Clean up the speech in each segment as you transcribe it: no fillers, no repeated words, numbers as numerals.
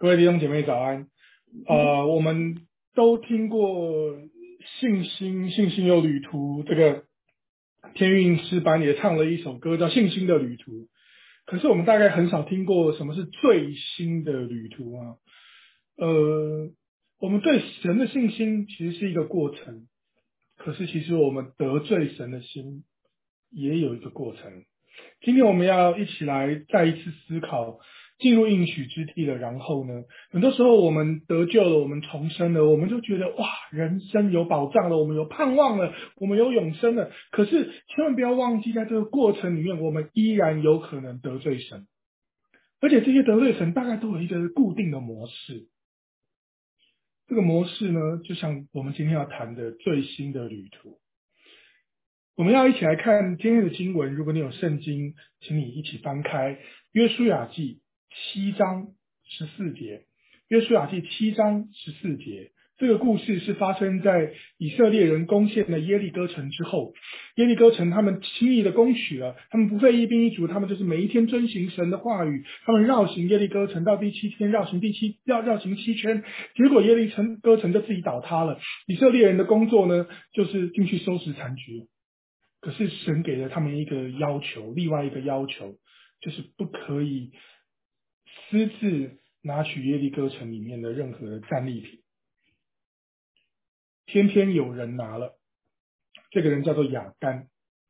各位弟兄姐妹早安。我们都听过信心有旅途，这个天韵诗班也唱了一首歌叫《信心的旅途》。可是我们大概很少听过什么是最新的旅途啊。我们对神的信心其实是一个过程，可是其实我们得罪神的心也有一个过程。今天我们要一起来再一次思考进入应许之地了，然后呢，很多时候我们得救了，我们重生了，我们就觉得哇，人生有保障了，我们有盼望了，我们有永生了。可是千万不要忘记，在这个过程里面，我们依然有可能得罪神，而且这些得罪神大概都有一个固定的模式。这个模式呢，就像我们今天要谈的最新的旅途。我们要一起来看今天的经文，如果你有圣经，请你一起翻开约书亚记7章14节。约书亚记7章14节，这个故事是发生在以色列人攻陷了耶利哥城之后。耶利哥城他们轻易的攻取了，他们不费一兵一卒，他们就是每一天遵行神的话语，他们绕行耶利哥城，到第7天绕行7圈，结果耶利哥城就自己倒塌了。以色列人的工作呢，就是进去收拾残局。可是神给了他们一个要求，另外一个要求就是不可以私自拿取耶利哥城里面的任何的战利品。偏偏有人拿了，这个人叫做亚干，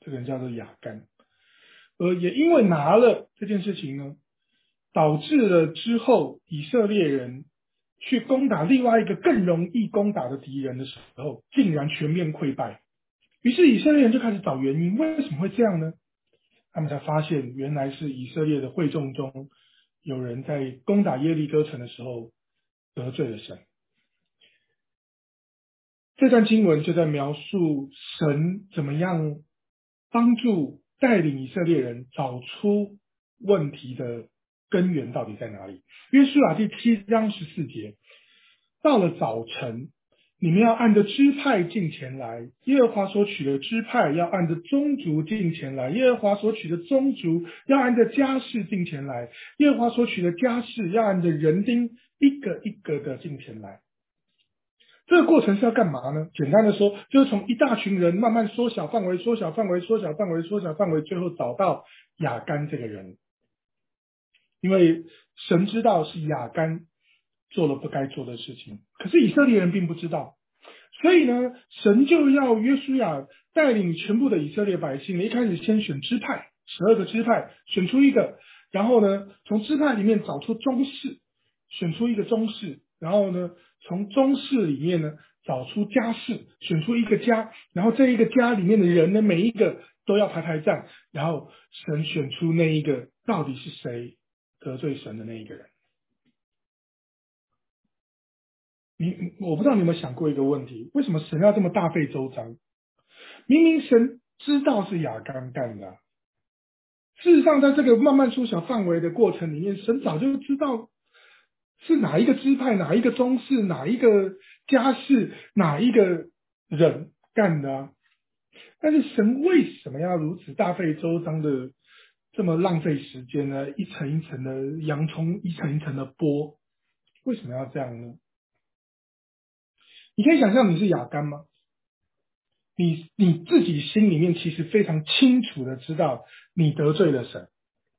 也因为拿了这件事情呢，导致了之后以色列人去攻打另外一个更容易攻打的敌人的时候，竟然全面溃败。于是以色列人就开始找原因，为什么会这样呢？他们才发现，原来是以色列的会众中有人在攻打耶利哥城的时候得罪了神。这段经文就在描述神怎么样帮助带领以色列人找出问题的根源到底在哪里。约书亚记7章14节，到了早晨，你们要按着支派进前来，耶和华所取的支派要按着宗族进前来，耶和华所取的宗族要按着家室进前来，耶和华所取的家室要按着人丁一个一个的进前来。这个过程是要干嘛呢？简单的说，就是从一大群人慢慢缩小范围，最后找到亚干这个人。因为神知道是亚干做了不该做的事情，可是以色列人并不知道。所以呢，神就要约书亚带领全部的以色列百姓，一开始先选支派，12个支派选出一个，然后呢，从支派里面找出宗室，选出一个宗室，然后呢，从宗室里面呢找出家室，选出一个家，然后这一个家里面的人呢，每一个都要排站，然后神选出那一个到底是谁得罪神的那一个人。我不知道你有没有想过一个问题，为什么神要这么大费周章？明明神知道是亚干干的，事实上在这个慢慢缩小范围的过程里面，神早就知道是哪一个支派、哪一个宗室、哪一个家室、哪一个人干的啊。但是神为什么要如此大费周章的这么浪费时间呢？一层一层的洋葱，一层一层的剥，为什么要这样呢？你可以想象你是亚干吗？你自己心里面其实非常清楚的知道你得罪了神，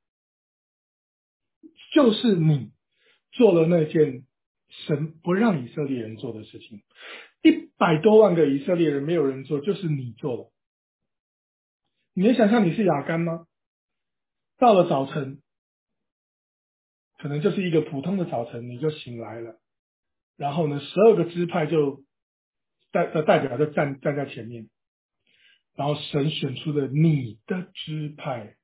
就是你做了那件神不让以色列人做的事情。100多万个以色列人没有人做，就是你做了。你能想象你是亚干吗？到了早晨，可能就是一个普通的早晨，你就醒来了，然后呢，12个支派就代表就站在前面，然后神选出了你的支派。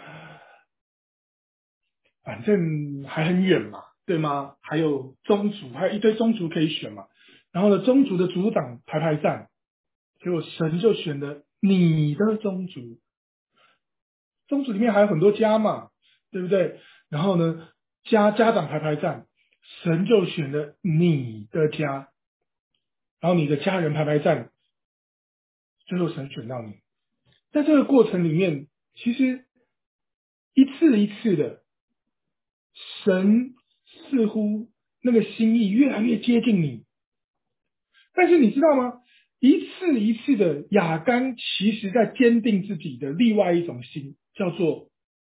反正还很远嘛，对吗？还有宗族，还有一堆宗族可以选嘛。然后呢，宗族的族长排站，结果神就选了你的宗族。宗族里面还有很多家嘛，对不对？然后呢，家长排站，神就选了你的家，然后你的家人排站，最后神选到你。在这个过程里面，其实一次一次的，神似乎那个心意越来越接近你。但是你知道吗？一次一次的亚干，其实在坚定自己的另外一种心，叫做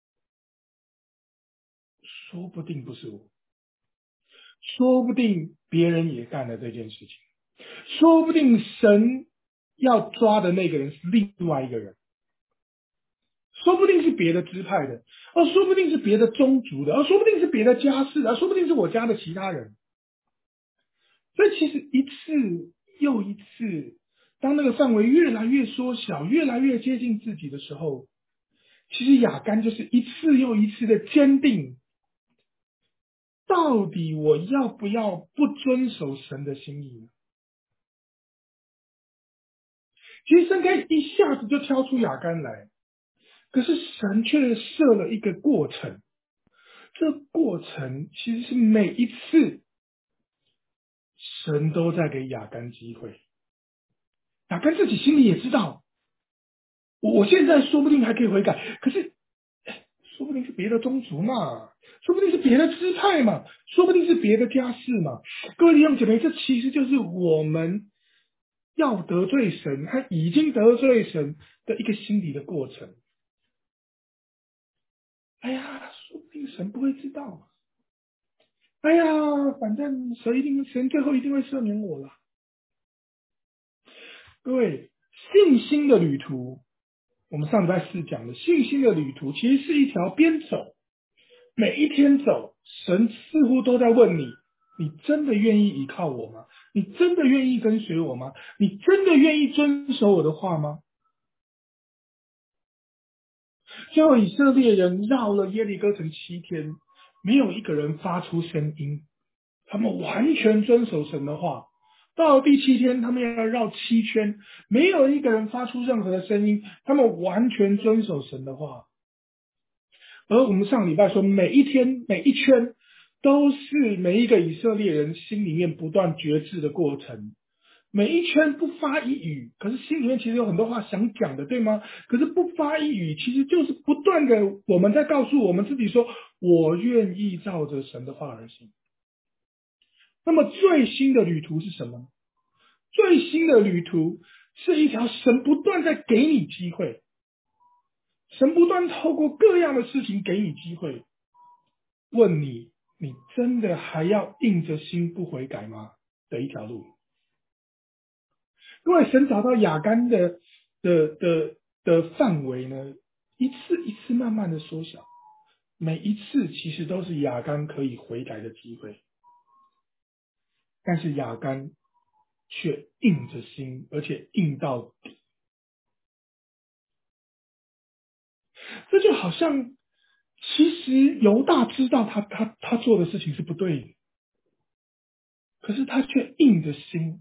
说不定不是我，说不定别人也干了这件事情，说不定神要抓的那个人是另外一个人，说不定是别的支派的，说不定是别的宗族的，说不定是别的家世的，说不定是我家的其他人。所以其实一次又一次，当那个范围越来越缩小，越来越接近自己的时候，其实亚干就是一次又一次的坚定，到底我要不要不遵守神的心意呢？其实神可以一下子就挑出亚干来，可是神却设了一个过程，这过程其实是每一次神都在给亚干机会，亚干自己心里也知道，我现在说不定还可以悔改，可是说不定是别的宗族嘛，说不定是别的支派嘛，说不定是别的家世嘛。各位弟兄姐妹，这其实就是我们要得罪神，他已经得罪神的一个心理的过程。哎呀，说不定神不会知道。哎呀，反正神最后一定会赦免我了。各位，信心的旅途，我们上礼拜四讲的信心的旅途，其实是一条边走每一天走，神似乎都在问你：你真的愿意依靠我吗？你真的愿意跟随我吗？你真的愿意遵守我的话吗？最后以色列人绕了耶利哥城7天，没有一个人发出声音，他们完全遵守神的话。到了第7天，他们要绕7圈，没有一个人发出任何的声音，他们完全遵守神的话。而我们上礼拜说，每一天每一圈都是每一个以色列人心里面不断觉知的过程。每一圈不发一语，可是心里面其实有很多话想讲的，对吗？可是不发一语，其实就是不断的我们在告诉我们自己说，我愿意照着神的话而行。那么最新的旅途是什么？最新的旅途是一条神不断在给你机会，神不断透过各样的事情给你机会，问你，你真的还要硬着心不悔改吗？的一条路。因为神找到亚干的的的范围呢，一次一次慢慢的缩小，每一次其实都是亚干可以悔改的机会，但是亚干却硬着心，而且硬到底。这就好像，其实犹大知道他做的事情是不对的，可是他却硬着心，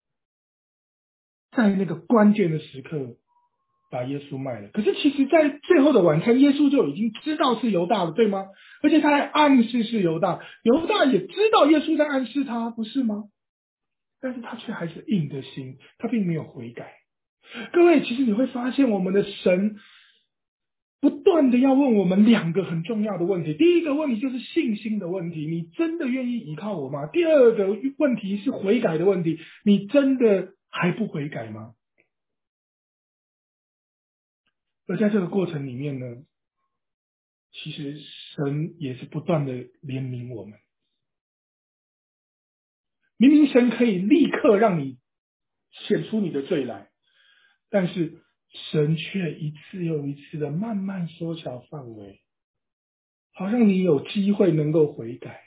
在那个关键的时刻把耶稣卖了。可是其实，在最后的晚餐，耶稣就已经知道是犹大了，对吗？而且他还暗示是犹大，犹大也知道耶稣在暗示他，不是吗？但是他却还是硬着心，他并没有悔改。各位，其实你会发现，我们的神不断的要问我们2个很重要的问题。第一个问题就是信心的问题，你真的愿意依靠我吗？第二个问题是悔改的问题，你真的还不悔改吗？而在这个过程里面呢，其实神也是不断的怜悯我们。明明神可以立刻让你显出你的罪来，但是神却一次又一次的慢慢缩小范围，好像你有机会能够悔改。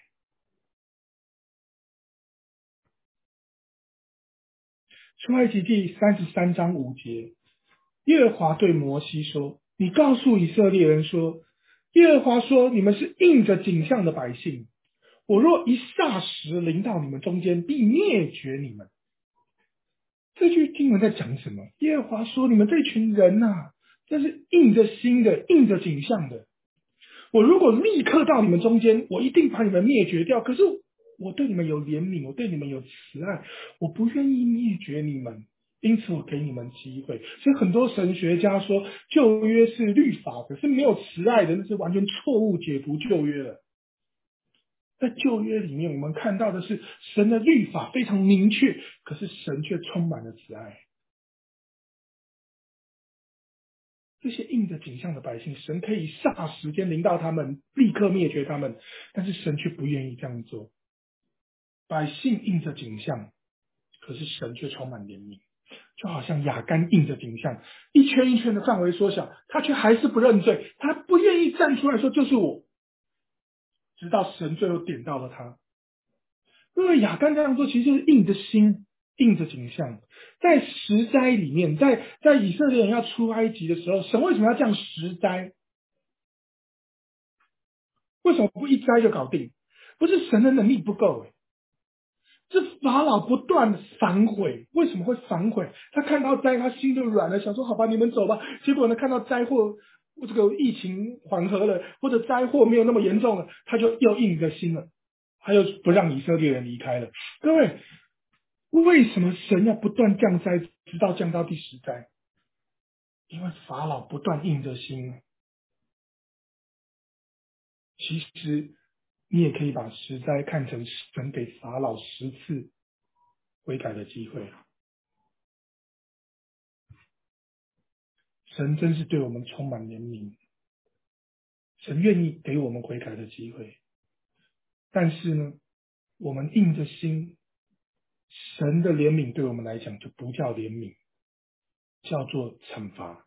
出埃及记33章5节，耶和华对摩西说：你告诉以色列人说，耶和华说，你们是应着景象的百姓，我若一霎时临到你们中间，必灭绝你们。这句经文在讲什么？耶和华说：你们这群人呐、这是硬着心的，硬着景象的。我如果立刻到你们中间，我一定把你们灭绝掉。可是我对你们有怜悯，我对你们有慈爱，我不愿意灭绝你们，因此我给你们机会。所以很多神学家说旧约是律法，可是没有慈爱的，那是完全错误解读旧约了。 在旧约里面，我们看到的是神的律法非常明确，可是神却充满了慈爱。这些印着景象的百姓，神可以霎时间临到他们，立刻灭绝他们，但是神却不愿意这样做。百姓印着景象，可是神却充满怜悯，就好像亚干印着景象，一圈一圈的范围缩小，他却还是不认罪，他不愿意站出来说就是我，直到神最后点到了他。因为亚干这样做，其实就是印着心，印着景象。在十灾里面，在以色列人要出埃及的时候，神为什么要降十灾？为什么不一灾就搞定？不是神的能力不够，是法老不断反悔。为什么会反悔？他看到灾，他心就软了，想说好吧，你们走吧。结果呢，看到灾祸，这个疫情缓和了，或者灾祸没有那么严重了，他就又硬着心了，他又不让以色列人离开了。各位，为什么神要不断降灾，直到降到第十灾？因为法老不断硬着心。其实你也可以把十灾看成神给法老10次悔改的机会。神真是对我们充满怜悯，神愿意给我们悔改的机会。但是呢，我们硬着心，神的怜悯对我们来讲就不叫怜悯，叫做惩罚。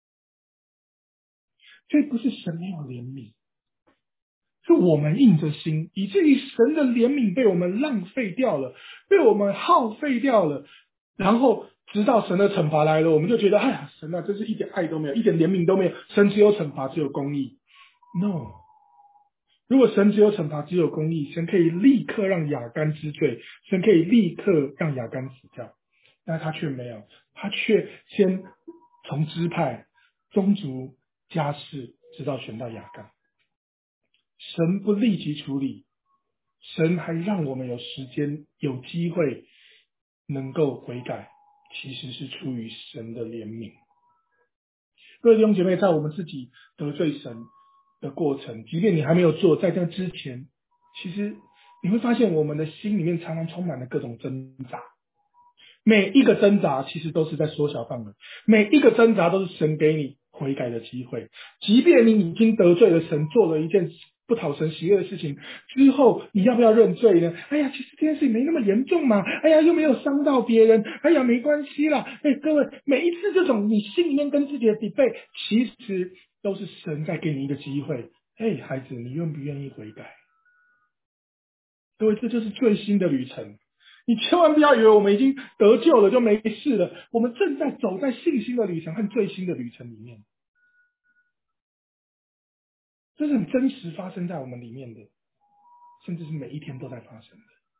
这不是神没有怜悯，是我们硬着心，以至于神的怜悯被我们浪费掉了，被我们耗费掉了。然后直到神的惩罚来了，我们就觉得，哎呀，神啊，真是一点爱都没有，一点怜悯都没有，神只有惩罚，只有公义。No，如果神只有惩罚，只有公义，神可以立刻让亚干知罪，神可以立刻让亚干死掉，但他却没有，他却先从支派、宗族、家世，直到选到亚干。神不立即处理，神还让我们有时间、有机会能够悔改，其实是出于神的怜悯。各位弟兄姐妹，在我们自己得罪神的过程，即便你还没有做，在这之前，其实你会发现我们的心里面常常充满了各种挣扎。每一个挣扎其实都是在缩小范围，每一个挣扎都是神给你悔改的机会。即便你已经得罪了神，做了一件不讨神喜悦的事情之后，你要不要认罪呢？哎呀，其实这件事情没那么严重嘛，哎呀，又没有伤到别人，哎呀，没关系啦。哎，各位，每一次这种你心里面跟自己的debate，其实都是神在给你一个机会。哎，孩子，你愿不愿意悔改？各位，这就是最新的旅程。你千万不要以为我们已经得救了就没事了，我们正在走在信心的旅程和最新的旅程里面，这是很真实发生在我们里面的，甚至是每一天都在发生的。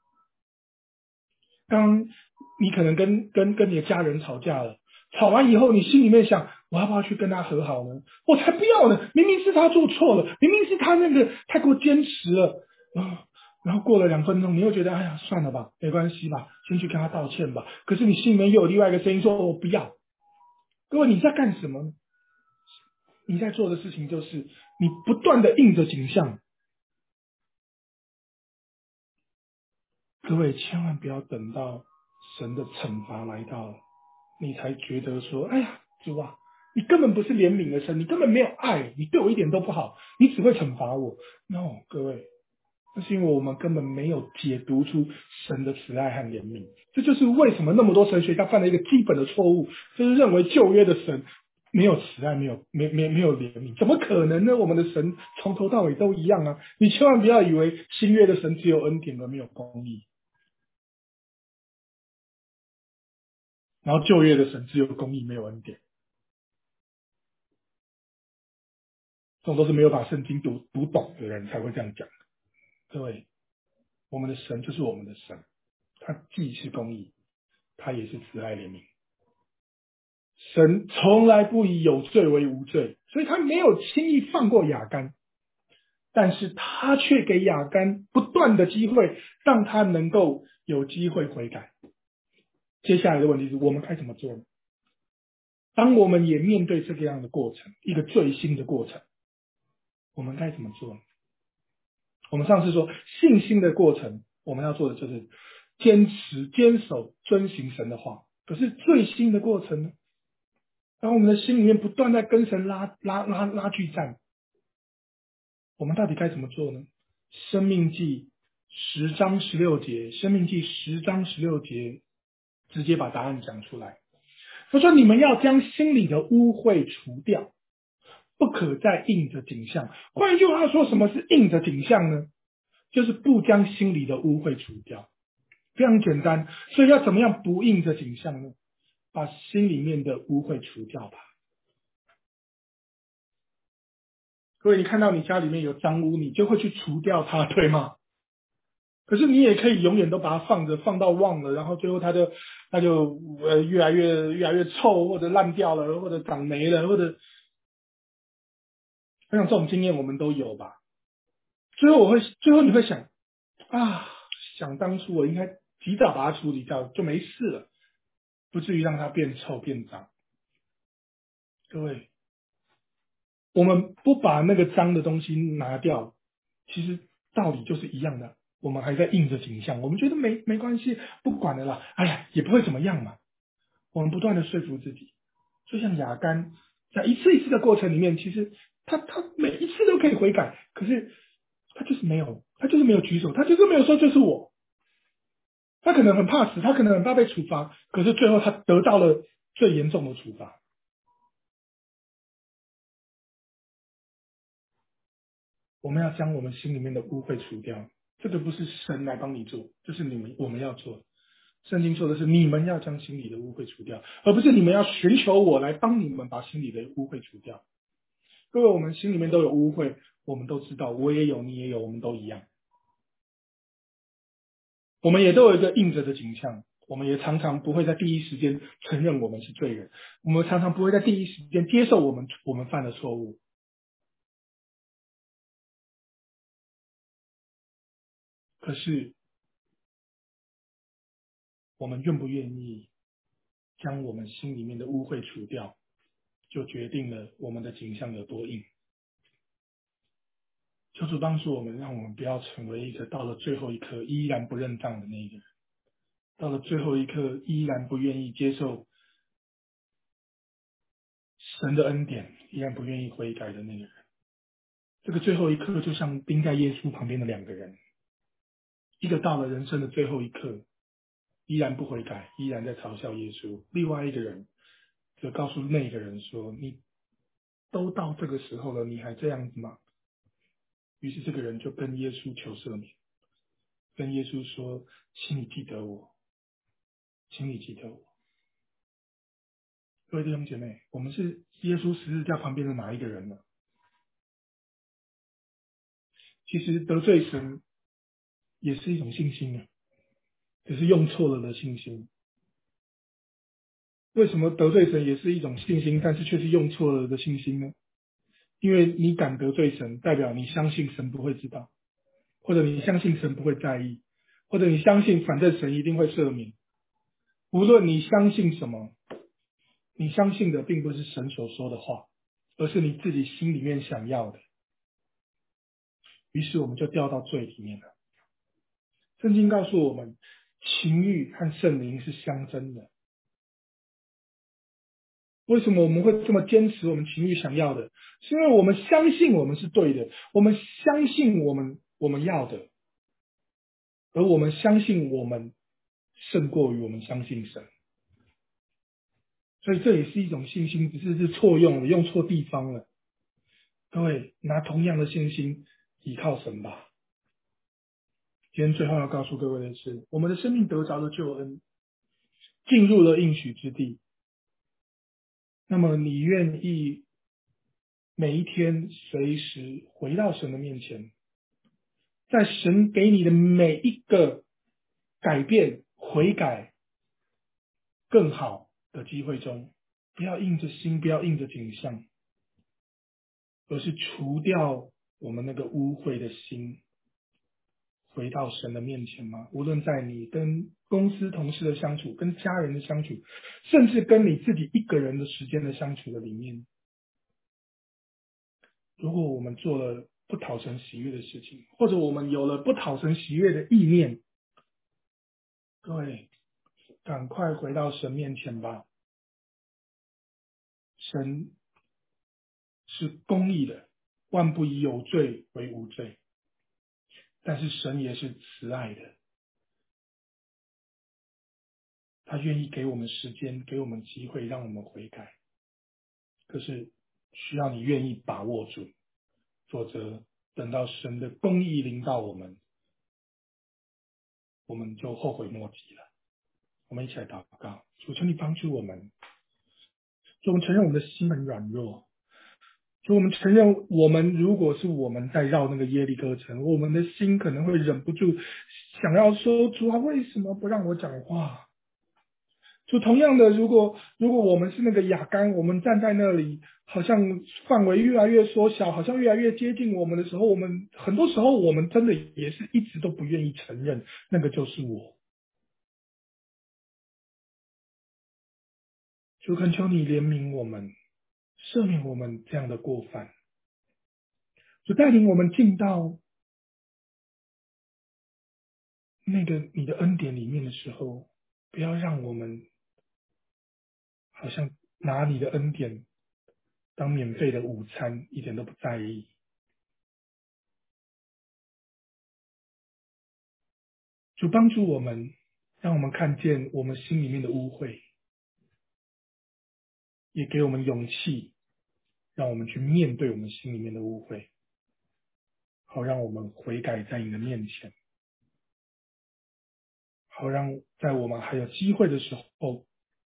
当你可能跟你的家人吵架了，吵完以后，你心里面想，我要不要去跟他和好呢？我才不要呢！明明是他做错了，明明是他那个太过坚持了啊。然后过了2分钟，你又觉得，哎呀，算了吧，没关系吧，先去跟他道歉吧。可是你心里面又有另外一个声音说，我不要。各位，你在干什么呢？你在做的事情就是你不断的印着景象。各位千万不要等到神的惩罚来到了，你才觉得说，哎呀，主啊，你根本不是怜悯的神，你根本没有爱，你对我一点都不好，你只会惩罚我。No， 各位，那是因为我们根本没有解读出神的慈爱和怜悯。这就是为什么那么多神学家犯了一个基本的错误，就是认为旧约的神没有慈爱，没有怜悯，怎么可能呢？我们的神从头到尾都一样啊！你千万不要以为新约的神只有恩典而没有公义，然后旧约的神只有公义没有恩典，这种都是没有把圣经读懂的人才会这样讲。各位，我们的神就是我们的神，他既是公义，他也是慈爱怜悯。神从来不以有罪为无罪，所以他没有轻易放过亚干，但是他却给亚干不断的机会，让他能够有机会悔改。接下来的问题是我们该怎么做呢？当我们也面对这个样的过程，一个最新的过程，我们该怎么做呢？ 我们上次说信心的过程，我们要做的就是坚守、遵行神的话。可是最新的过程呢？当我们的心里面不断在跟神拉锯战，我们到底该怎么做呢？生命记10章16节，生命记10章16节直接把答案讲出来。他说：“你们要将心里的污秽除掉，不可再印着景象。”换一句话说，什么是印着景象呢？就是不将心里的污秽除掉，非常简单。所以要怎么样不印着景象呢？把心里面的污秽除掉吧。各位，你看到你家里面有脏污，你就会去除掉它，对吗？可是你也可以永远都把它放着，放到忘了，然后最后它就越来越臭，或者烂掉了，或者长霉了，或者我想这种经验我们都有吧。最后你会想啊，想当初我应该及早把它处理掉，就没事了，不至于让它变臭变脏。各位，我们不把那个脏的东西拿掉，其实道理就是一样的。我们还在印着景象，我们觉得没关系，不管了啦，哎呀，也不会怎么样嘛。我们不断的说服自己，就像雅干在一次一次的过程里面，其实他每一次都可以悔改，可是他就是没有举手，他就是没有说这是我。他可能很怕死，他可能很怕被处罚，可是最后他得到了最严重的处罚。我们要将我们心里面的污秽除掉，这个不是神来帮你做，这是我们要做。圣经说的是你们要将心里的污秽除掉，而不是你们要寻求我来帮你们把心里的污秽除掉。各位，我们心里面都有污秽，我们都知道，我也有，你也有，我们都一样。我们也都有一个硬着的景象，我们也常常不会在第一时间承认我们是罪人，我们常常不会在第一时间接受我们犯的错误。可是，我们愿不愿意将我们心里面的污秽除掉，就决定了我们的景象有多硬。求主帮助我们，让我们不要成为一个到了最后一刻依然不认账的那一个人，到了最后一刻依然不愿意接受神的恩典，依然不愿意悔改的那个人。这个最后一刻就像钉在耶稣旁边的两个人，一个到了人生的最后一刻，依然不悔改，依然在嘲笑耶稣；另外一个人则告诉那个人说：“你都到这个时候了，你还这样子吗？”于是这个人就跟耶稣求赦免，跟耶稣说：“请你记得我，请你记得我。”各位弟兄姐妹，我们是耶稣十字架旁边的哪一个人呢？其实得罪神也是一种信心啊，只是用错了的信心。为什么得罪神也是一种信心，但是却是用错了的信心呢？因为你敢得罪神，代表你相信神不会知道，或者你相信神不会在意，或者你相信反正神一定会赦免。无论你相信什么，你相信的并不是神所说的话，而是你自己心里面想要的。于是我们就掉到罪里面了。圣经告诉我们，情欲和圣灵是相争的。为什么我们会这么坚持我们情欲想要的？是因为我们相信我们是对的，我们相信我们要的，而我们相信我们胜过于我们相信神。所以这也是一种信心，只是错用了，用错地方了。各位拿同样的信心依靠神吧。今天最后要告诉各位的是，我们的生命得着了救恩，进入了应许之地。那么你愿意每一天随时回到神的面前，在神给你的每一个改变、悔改、更好的机会中，不要硬着心，不要硬着景象，而是除掉我们那个污秽的心，回到神的面前吗？无论在你跟公司同事的相处、跟家人的相处，甚至跟你自己一个人的时间的相处的里面，如果我们做了不讨神喜悦的事情，或者我们有了不讨神喜悦的意念，各位赶快回到神面前吧。神是公义的，万不以有罪为无罪，但是神也是慈爱的，他愿意给我们时间，给我们机会，让我们悔改。可是需要你愿意把握住，否则等到神的公义临到我们，我们就后悔莫及了。我们一起来祷告，主求你帮助我们。主，我们承认我们的心很软弱。主，我们承认我们如果是我们在绕那个耶利哥城，我们的心可能会忍不住想要说：主啊，为什么不让我讲话？就同样的，如果我们是那个亚干，我们站在那里，好像范围越来越缩小，好像越来越接近我们的时候，我们很多时候我们真的也是一直都不愿意承认那个就是我。就恳求你怜悯我们，赦免我们这样的过犯，就带领我们进到那个你的恩典里面的时候，不要让我们好像拿你的恩典当免费的午餐，一点都不在意。主帮助我们，让我们看见我们心里面的污秽，也给我们勇气，让我们去面对我们心里面的污秽，好让我们悔改在你的面前，好让在我们还有机会的时候，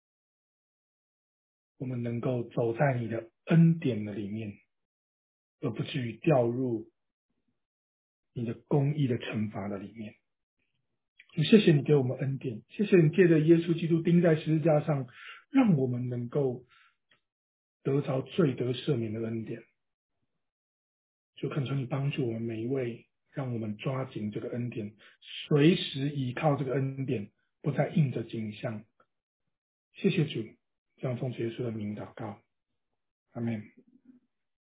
我们能够走在你的恩典的里面，而不至于掉入你的公义的惩罚的里面。谢谢你给我们恩典，谢谢你借着耶稣基督钉在十字架上，让我们能够得着罪得赦免的恩典。就恳求你帮助我们每一位，让我们抓紧这个恩典，随时依靠这个恩典，不再应着景象。谢谢主，这样奉主耶稣的名祷告，阿门。